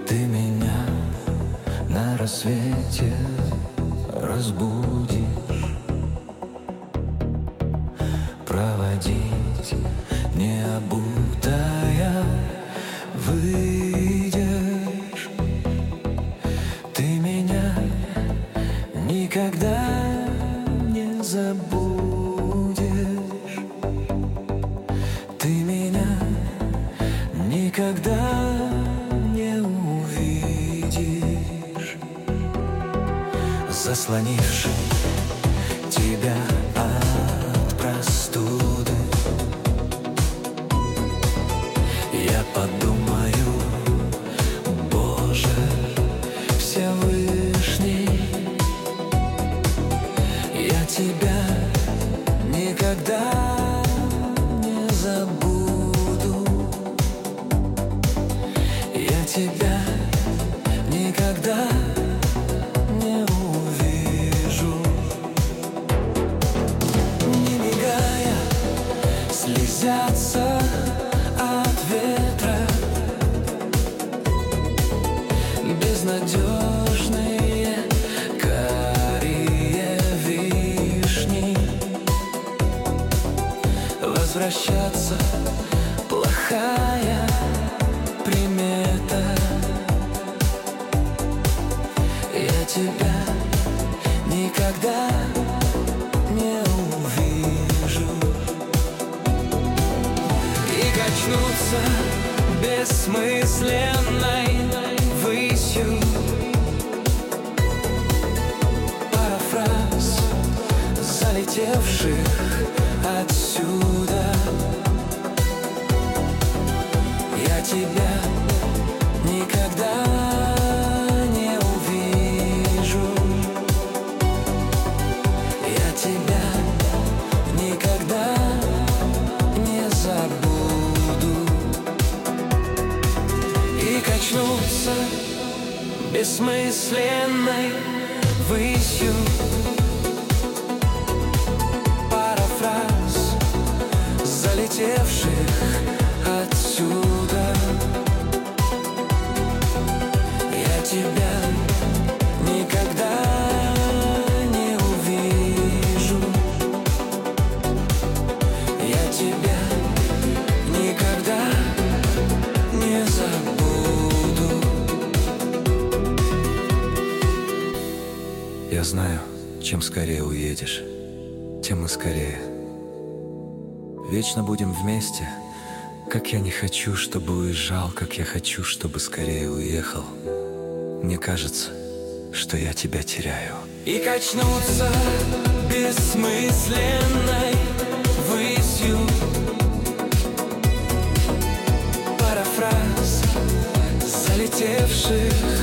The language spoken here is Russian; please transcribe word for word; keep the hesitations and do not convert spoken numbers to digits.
Ты меня на рассвете разбудишь, проводить не обутая выйдешь. Ты меня никогда не забудешь. Ты меня никогда не увидишь, заслонивший тебя от простуды. Я подумаю: Боже Всевышний, я тебя никогда не забуду. Я тебя никогда не увижу. Не мигая, слезятся от ветра безнадежные карие вишни. Возвращаться плохая примета. Я тебя никогда не увижу. И качнуться бессмысленной высью парафраз залетевших отсюда. Я тебя никогда не увижу. Я тебя никогда не забуду. И качнуться бессмысленной высью парафраз залетевших отсюда. Я тебя никогда не увижу. Я тебя никогда не забуду. Я знаю, чем скорее уедешь, тем мы скорее вечно будем вместе. Как я не хочу, чтобы уезжал, как я хочу, чтобы скорее уехал. Мне кажется, что я тебя теряю. И качнуться бессмысленной высью парафраз залетевших